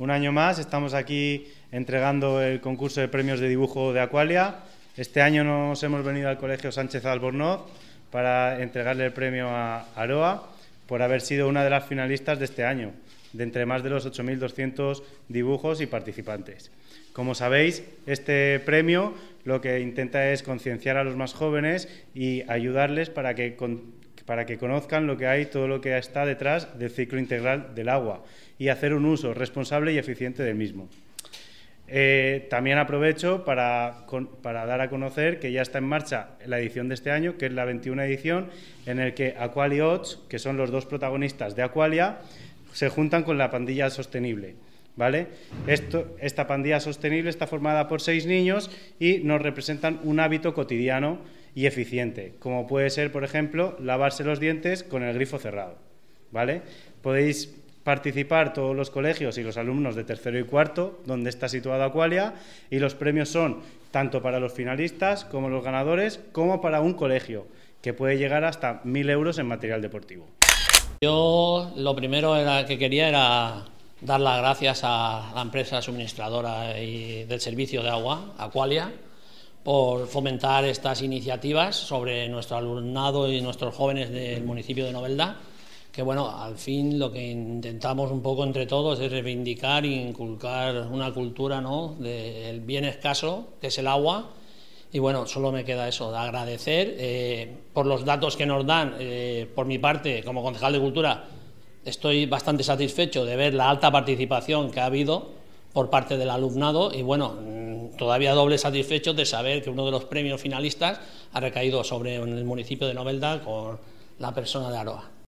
Un año más estamos aquí entregando el concurso de premios de dibujo de Aqualia. Este año nos hemos venido al Colegio Sánchez Albornoz para entregarle el premio a Aroa por haber sido una de las finalistas de este año, de entre más de los 8.200 dibujos y participantes. Como sabéis, este premio lo que intenta es concienciar a los más jóvenes y ayudarles para que conozcan lo que hay, todo lo que está detrás del ciclo integral del agua y hacer un uso responsable y eficiente del mismo. También aprovecho para dar a conocer que ya está en marcha la edición de este año, que es la 21ª edición, en el que Aquali Odds, que son los dos protagonistas de Aqualia, se juntan con la pandilla sostenible, ¿vale? Esta pandilla sostenible está formada por 6 niños y nos representan un hábito cotidiano y eficiente, como puede ser, por ejemplo, lavarse los dientes con el grifo cerrado, ¿vale? Podéis participar todos los colegios y los alumnos de tercero y cuarto, donde está situado Aqualia, y los premios son tanto para los finalistas como los ganadores, como para un colegio, que puede llegar hasta 1.000 euros en material deportivo. Yo lo primero que quería era dar las gracias a la empresa suministradora y del servicio de agua, Aqualia, por fomentar estas iniciativas sobre nuestro alumnado y nuestros jóvenes del municipio de Novelda, que bueno, al fin lo que intentamos un poco entre todos es reivindicar e inculcar una cultura, ¿no?, del bien escaso, que es el agua. Y bueno, solo me queda eso, de agradecer por los datos que nos dan. Por mi parte, como concejal de Cultura, estoy bastante satisfecho de ver la alta participación que ha habido por parte del alumnado y bueno, todavía doble satisfecho de saber que uno de los premios finalistas ha recaído sobre el municipio de Novelda con la persona de Aroa.